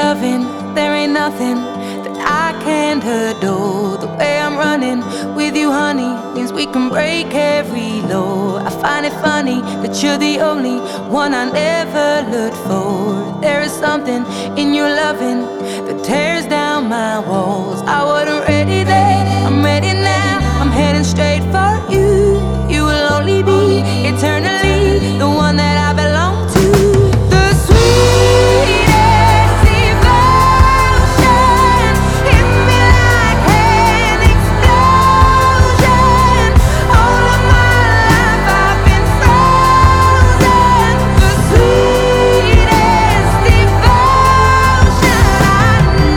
loving, there ain't nothing that I can't adore. The way I'm running with you, honey, means we can break every law. I find it funny that you're the only one I never looked for. There is something in your loving that tears down my walls. I wasn't ready then, I'm ready now. I'm heading straight for you. You will only be eternally the one that I belong to. The sweetest devotion hit me like an explosion. All of my life I've been frozen. The sweetest devotion I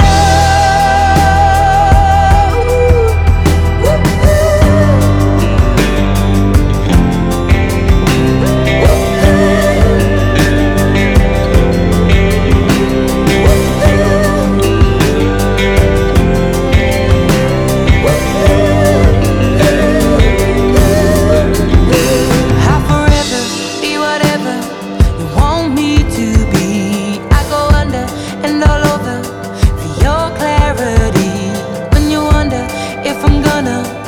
and all over for your clarity. When you wonder if I'm gonna